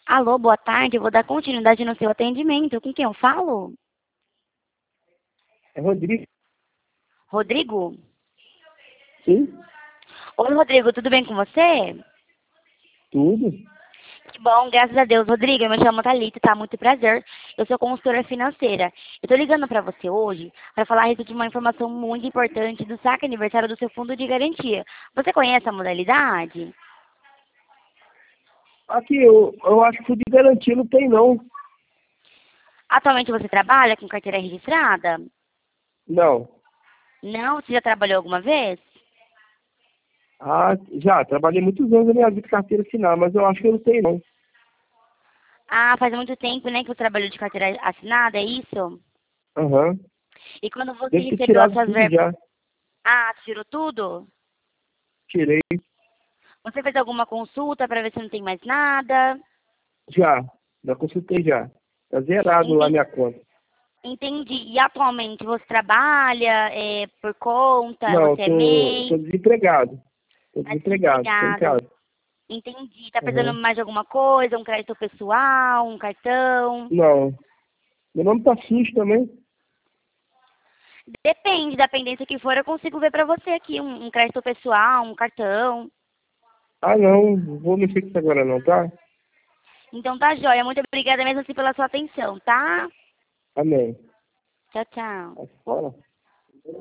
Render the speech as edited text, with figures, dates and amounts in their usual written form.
Alô, boa tarde. Eu vou dar continuidade no seu atendimento. Com quem eu falo? É Rodrigo. Rodrigo? Sim, Oi, Rodrigo, tudo bem com você? tudo. Que bom, graças a Deus. Rodrigo, eu me chamo Thalita, tá? Muito prazer. Eu sou consultora financeira. Eu tô ligando pra você hoje para falar a respeito de uma informação muito importante do saque aniversário do seu fundo de garantia. Você conhece a modalidade? Aqui, eu acho que o de garantia não tem, não. Atualmente você trabalha com carteira registrada? Não. Não? Você já trabalhou alguma vez? Ah, já, trabalhei muitos anos na minha vida de carteira assinada, mas eu acho que eu não tenho, não. Ah, faz muito tempo, né, que você trabalhou de carteira assinada, é isso? Aham. E quando você Deve ter recebeu as tirado suas tudo verbas... já. Ah, tirou tudo? Tirei. Você fez alguma consulta para ver se não tem mais nada? Já. Já consultei já. Tá zerado lá Enten- minha conta. Entendi. E atualmente você trabalha por conta? Não, Você é tô MEI? desempregado. Tô Está desempregado, tô em desempregado? casa. Entendi. Está precisando Aham. mais de alguma coisa? Um crédito pessoal? Um cartão? Não. Meu nome tá sujo também. Depende da pendência que for, eu consigo ver para você aqui um crédito pessoal, um cartão. Ah, não vou mexer com isso agora não, tá? Então tá joia. Muito obrigada mesmo assim pela sua atenção, tá? Amém. Tchau, tchau. Mas fala.